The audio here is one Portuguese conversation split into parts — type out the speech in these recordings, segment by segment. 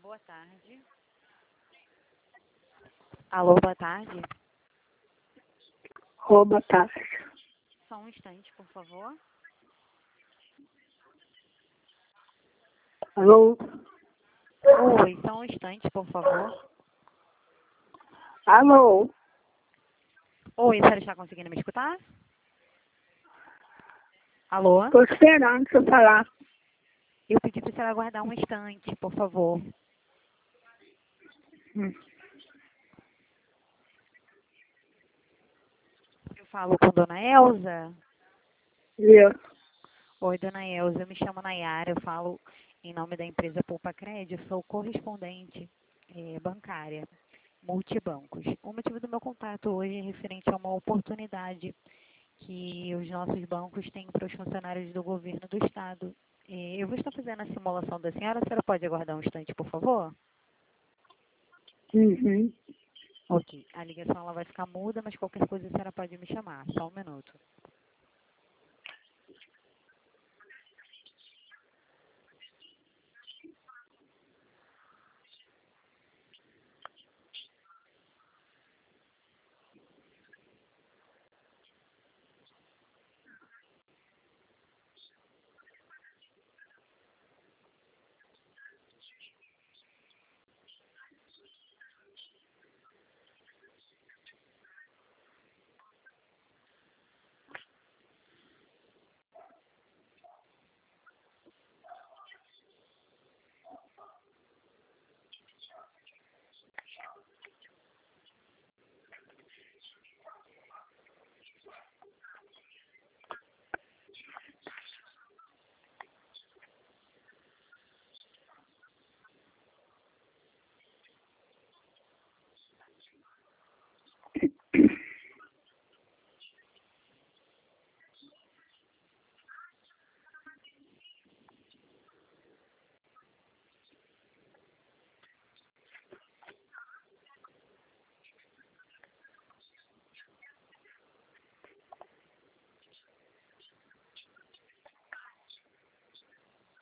Boa tarde. Alô, boa tarde. Boa tarde. Só um instante, por favor. Alô? Oi, só um instante, por favor. Alô? Oi, a senhora está conseguindo me escutar? Alô? Estou esperando você falar. Eu pedi para a senhora aguardar um instante, por favor. Eu falo com Dona Elza? Eu. Oi, Dona Elza, eu me chamo Nayara, eu falo em nome da empresa Poupa Crédito, sou correspondente bancária, multibancos. O motivo do meu contato hoje é referente a uma oportunidade que os nossos bancos têm para os funcionários do governo do Estado. Eu vou estar fazendo a simulação da senhora. A senhora pode aguardar um instante, por favor? Uhum. Ok. A ligação ela vai ficar muda, mas qualquer coisa a senhora pode me chamar. Só um minuto.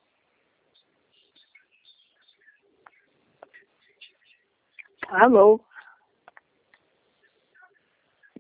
Alô?